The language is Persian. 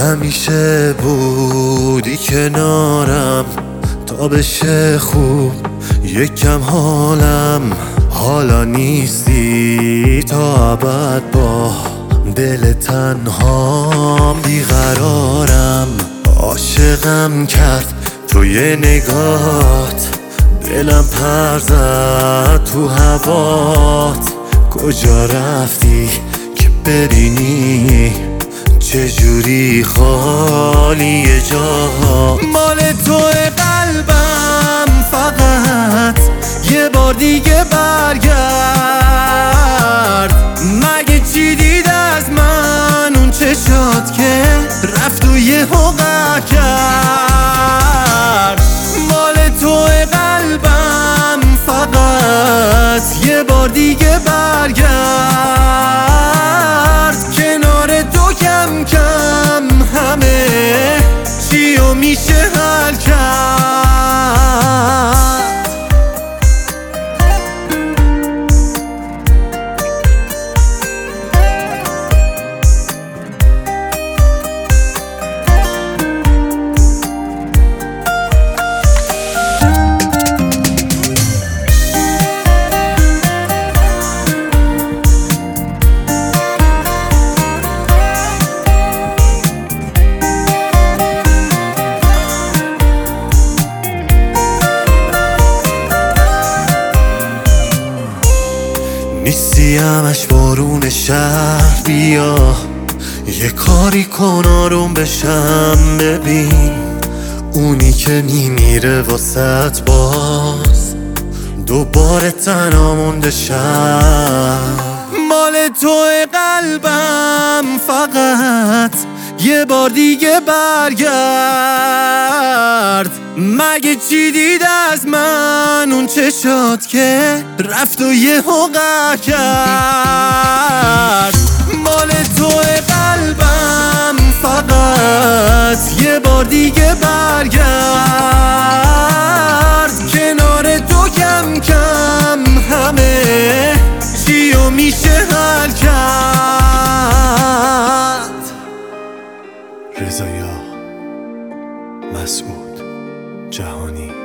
همیشه بودی کنارم تا بشه خوب یکم حالم. حالا نیستی تا ابد با دل تنهام بیقرارم. عاشقم کرد توی نگات، دلم پر زد تو هوات. کجا رفتی که ببینی چجوری خالی جاها؟ مال توی قلبم فقط یه بار دیگه برگرد. مگه چی دید از من اون چشات که رفت و یهو قهر کرد؟ مال توی قلبم فقط یه بار دیگه برگرد. کنار تو کم کم همه چیو میشه حل کرد. نیستی همش بارون شهر، بیا یه کاری کن آروم بشم. ببین اونی که میمیره واسط باز دوباره تنها مونده شم. مال توی قلبم فقط یه بار دیگه برگرد. مگه چی دید از من اون چشات که رفت و یهو قهر کرد؟ مال توی قلبم فقط یه بار دیگه برگرد. کنار تو کم کم همه چیو میشه حل کرد. رضا مسعود جهانی.